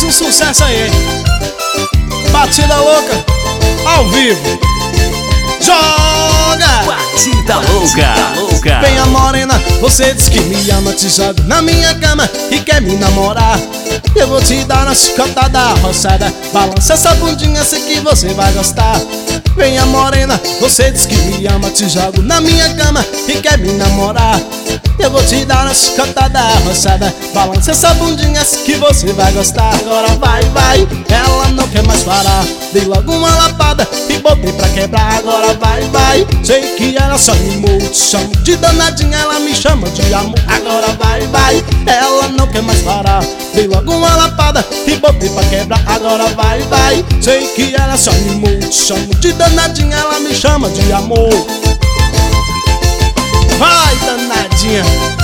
um sucesso aí, hein? Batida louca, ao vivo. Joga! Batida louca. Vem a morena, você diz que me ama, te joga na minha cama e quer me namorar. Eu vou te dar uma chicotada roçada, balança essa bundinha, sei que você vai gostar. Vem a morena, você diz que me ama, te jogo na minha cama e quer me namorar. Eu vou te dar uma chicotada roçada, balança essa bundinha, sei que você vai gostar. Agora vai, ela não quer mais parar. Dei logo uma lapada e botei pra quebrar. Agora vai, sei que ela só me muda, chamo de danadinha, ela me chama de amor. Agora vai, ela não quer mais parar. Dei logo uma lapada e botei pra quebrar. Agora vai, sei que ela só me muda, chamo de danadinha, ela me chama de amor. Vai, danadinha.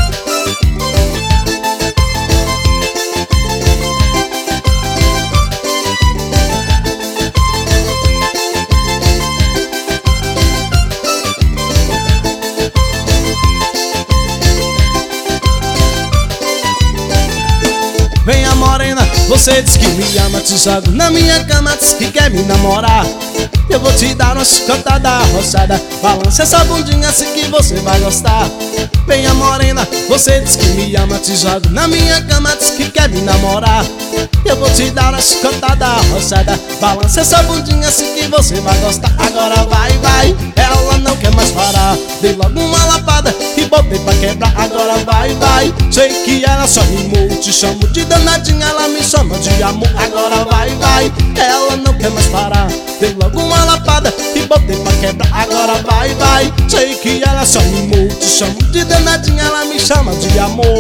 Vem a morena, você diz que me ama, te jogo na minha cama, diz que quer me namorar. Eu vou te dar uma chicotada roçada, balança essa bundinha, sei que você vai gostar. Vem a morena, você diz que me ama, te jogo na minha cama, diz que quer me namorar. Eu vou te dar uma chicotada roçada, balança essa bundinha, sei que você vai gostar. Agora vai, ela não quer mais parar. Dei logo uma lapada e botei pra quebrar. Agora vai, sei que ela só me muda, te chamo de danadinha, ela me chama de amor. Agora vai, ela não quer mais parar. Dei logo uma lapada e botei pra quebrar. Agora vai, sei que ela só me muda, te chamo de danadinha, ela me chama de amor.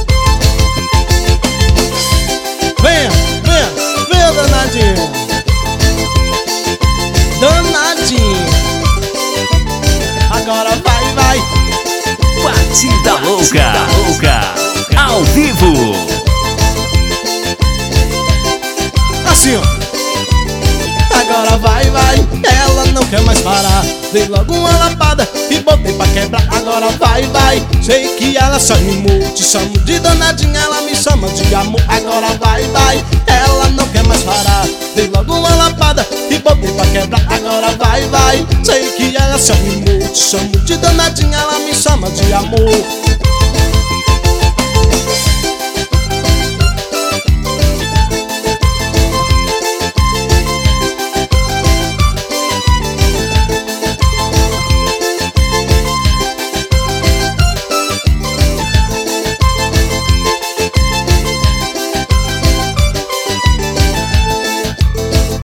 Venha, danadinha. Danadinha. Agora vai. Batida louca. Ao vivo. Assim, ó. Agora vai, ela não quer mais parar. Dei logo uma lapada e botei pra quebrar. Agora vai, sei que ela só me muda, te chamo de danadinha, ela me chama de amor. Agora vai, ela não quer mais parar. Dei logo uma lapada e botei pra quebrar. Agora vai, sei que ela só me muda, te chamo de danadinha, ela me chama de amor.